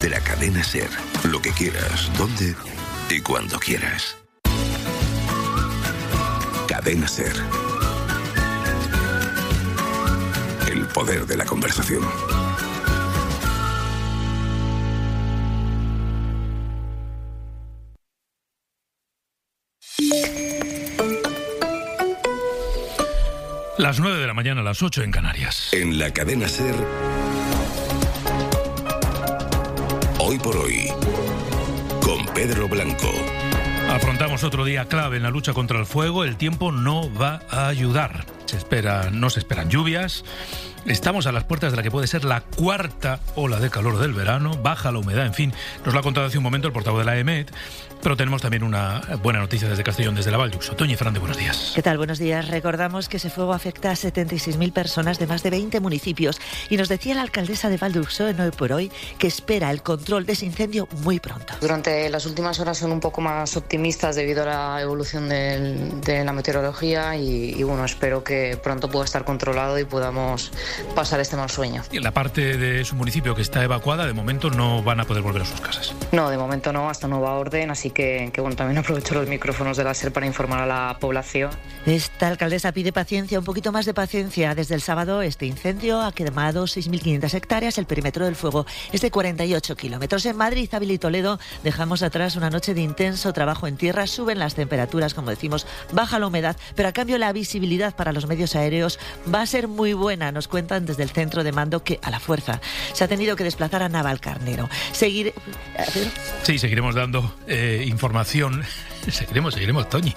la cadena SER. Lo que quieras, dónde y cuando quieras. Cadena SER. El poder de la conversación. Las 9 de la mañana, las 8 en Canarias. En la cadena SER. Hoy por hoy. Con Pedro Blanco. Afrontamos otro día clave en la lucha contra el fuego. El tiempo no va a ayudar. No se esperan lluvias. Estamos a las puertas de la que puede ser la cuarta ola de calor del verano. Baja la humedad, en fin. Nos lo ha contado hace un momento el portavoz de la EMET. Pero tenemos también una buena noticia desde Castellón, desde la Val d'Uixó. Toñi Fernández, buenos días. ¿Qué tal? Buenos días. Recordamos que ese fuego afecta a 76.000 personas de más de 20 municipios. Y nos decía la alcaldesa de Val d'Uixó en Hoy por Hoy que espera el control de ese incendio muy pronto. Durante las últimas horas son un poco más optimistas debido a la evolución de la meteorología y bueno, espero que pronto pueda estar controlado y podamos pasar este mal sueño. Y en la parte de su municipio que está evacuada, de momento no van a poder volver a sus casas. No, de momento no, hasta nueva orden, así que bueno, también aprovecho los micrófonos de la SER para informar a la población. Esta alcaldesa pide paciencia, un poquito más de paciencia. Desde el sábado este incendio ha quemado 6.500 hectáreas, el perímetro del fuego es de 48 kilómetros. En Madrid, Ávila y Toledo dejamos atrás una noche de intenso trabajo en tierra, suben las temperaturas, como decimos, baja la humedad, pero a cambio la visibilidad para los medios aéreos va a ser muy buena. Nos cuentan desde el centro de mando que a la fuerza se ha tenido que desplazar a Navalcarnero. Sí, seguiremos dando información. Seguiremos, Toñi.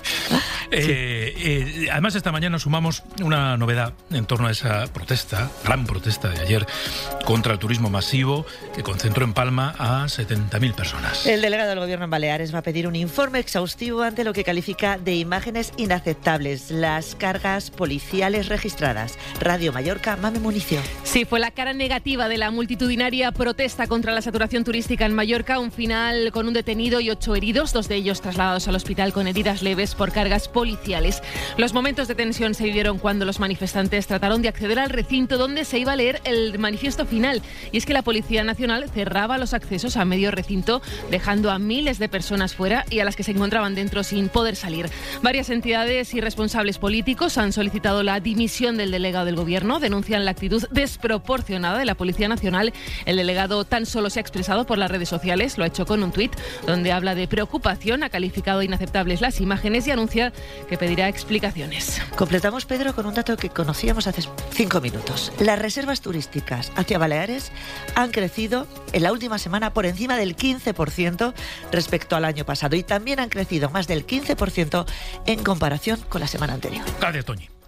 Además, esta mañana sumamos una novedad en torno a esa gran protesta de ayer contra el turismo masivo que concentró en Palma a 70.000 personas. El delegado del Gobierno en Baleares va a pedir un informe exhaustivo ante lo que califica de imágenes inaceptables, las cargas policiales registradas. Radio Mallorca, Mame Municio. Sí, fue la cara negativa de la multitudinaria protesta contra la saturación turística en Mallorca, un final con un detenido y 8 heridos, 2 de ellos trasladados al hospital con heridas leves por cargas policiales. Los momentos de tensión se vivieron cuando los manifestantes trataron de acceder al recinto donde se iba a leer el manifiesto final. Y es que la Policía Nacional cerraba los accesos a medio recinto, dejando a miles de personas fuera y a las que se encontraban dentro sin poder salir. Varias entidades y responsables políticos han solicitado la dimisión del delegado del Gobierno, denuncian la actitud desproporcionada de la Policía Nacional. El delegado tan solo se ha expresado por las redes sociales, lo ha hecho con un tuit donde habla de preocupación, ha calificado inaceptables las imágenes y anuncia que pedirá explicaciones. Completamos, Pedro, con un dato que conocíamos hace 5 minutos. Las reservas turísticas hacia Baleares han crecido en la última semana por encima del 15% respecto al año pasado y también han crecido más del 15% en comparación con la semana anterior. Gracias, Toñi.